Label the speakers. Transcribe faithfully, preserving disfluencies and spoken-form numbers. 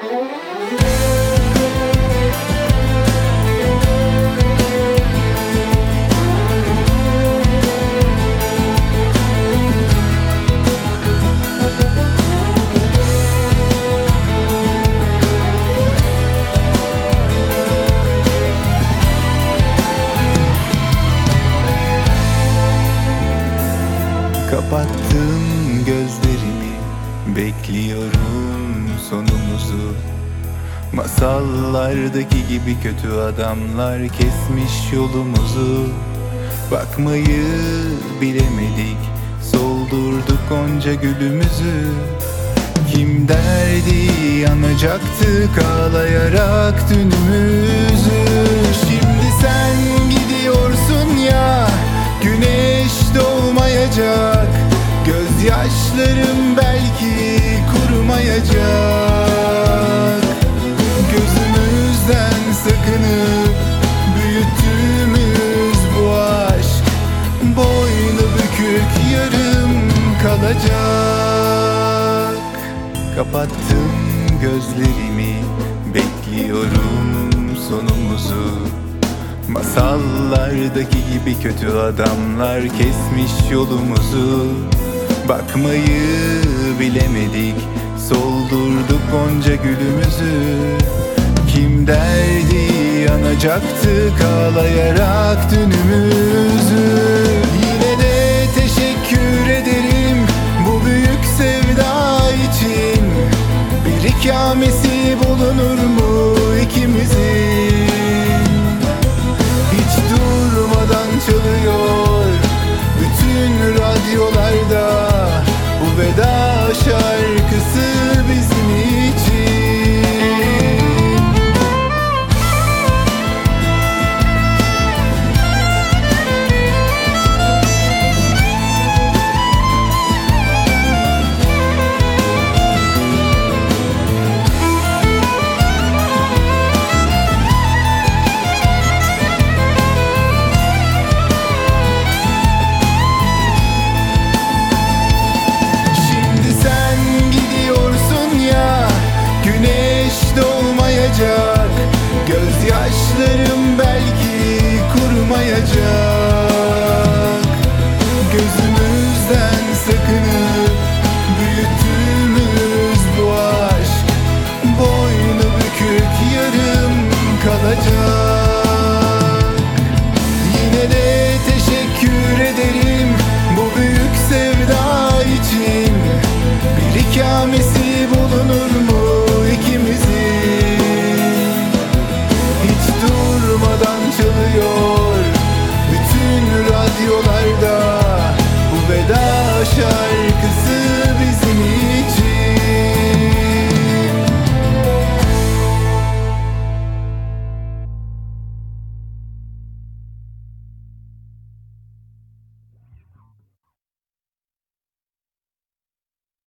Speaker 1: Kapattım gözlerimi, bekliyorum sonumuzu. Masallardaki gibi kötü adamlar kesmiş yolumuzu. Bakmayı bilemedik, soldurduk onca gülümüzü. Kim derdi yanacaktık ağlayarak dünümüzü. Şimdi sen gidiyorsun ya, güneş doğmayacak. Gözyaşlarım belki kurumayacak. Gözümüzden sakınıp büyüttüğümüz bu aşk boynu bükük yarım kalacak. Kapattım gözlerimi, bekliyorum sonumuzu. Masallardaki gibi kötü adamlar kesmiş yolumuzu. Bakmayı bilemedik, soldurduk onca gülümüzü. Kim derdi yanacaktık ağlayarak dünümüzü. Yine de teşekkür ederim bu büyük sevda için. Bir ikamesi bulunur mu ikimizin?